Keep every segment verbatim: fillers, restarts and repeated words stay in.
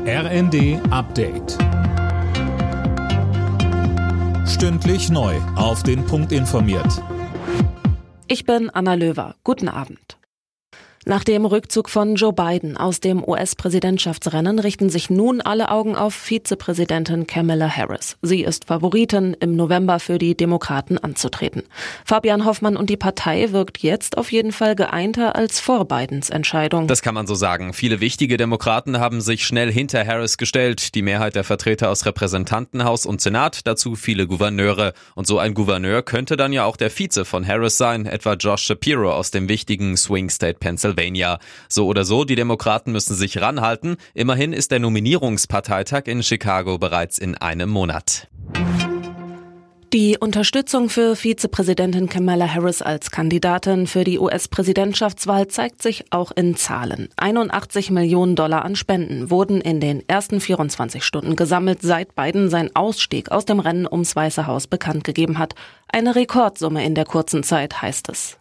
R N D Update. Stündlich neu auf den Punkt informiert. Ich bin Anna Löwer. Guten Abend. Nach dem Rückzug von Joe Biden aus dem U S-Präsidentschaftsrennen richten sich nun alle Augen auf Vizepräsidentin Kamala Harris. Sie ist Favoritin, im November für die Demokraten anzutreten. Fabian Hoffmann und die Partei wirkt jetzt auf jeden Fall geeinter als vor Bidens Entscheidung. Das kann man so sagen. Viele wichtige Demokraten haben sich schnell hinter Harris gestellt. Die Mehrheit der Vertreter aus Repräsentantenhaus und Senat, dazu viele Gouverneure. Und so ein Gouverneur könnte dann ja auch der Vize von Harris sein, etwa Josh Shapiro aus dem wichtigen Swing State Pennsylvania. So oder so, die Demokraten müssen sich ranhalten. Immerhin ist der Nominierungsparteitag in Chicago bereits in einem Monat. Die Unterstützung für Vizepräsidentin Kamala Harris als Kandidatin für die U S-Präsidentschaftswahl zeigt sich auch in Zahlen. einundachtzig Millionen Dollar an Spenden wurden in den ersten vierundzwanzig Stunden gesammelt, seit Biden seinen Ausstieg aus dem Rennen ums Weiße Haus bekannt gegeben hat. Eine Rekordsumme in der kurzen Zeit, heißt es.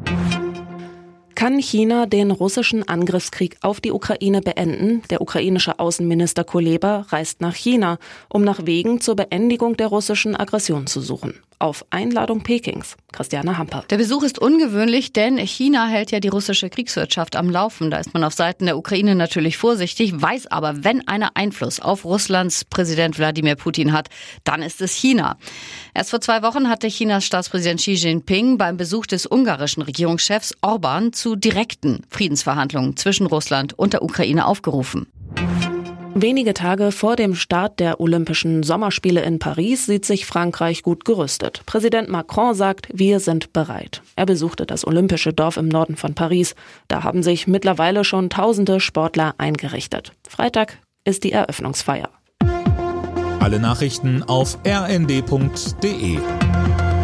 Kann China den russischen Angriffskrieg auf die Ukraine beenden? Der ukrainische Außenminister Kuleba reist nach China, um nach Wegen zur Beendigung der russischen Aggression zu suchen. Auf Einladung Pekings. Christiane Hamper. Der Besuch ist ungewöhnlich, denn China hält ja die russische Kriegswirtschaft am Laufen. Da ist man auf Seiten der Ukraine natürlich vorsichtig, weiß aber, wenn einer Einfluss auf Russlands Präsident Wladimir Putin hat, dann ist es China. Erst vor zwei Wochen hatte Chinas Staatspräsident Xi Jinping beim Besuch des ungarischen Regierungschefs Orban zu direkten Friedensverhandlungen zwischen Russland und der Ukraine aufgerufen. Wenige Tage vor dem Start der Olympischen Sommerspiele in Paris sieht sich Frankreich gut gerüstet. Präsident Macron sagt, wir sind bereit. Er besuchte das olympische Dorf im Norden von Paris. Da haben sich mittlerweile schon tausende Sportler eingerichtet. Freitag ist die Eröffnungsfeier. Alle Nachrichten auf r n d punkt d e.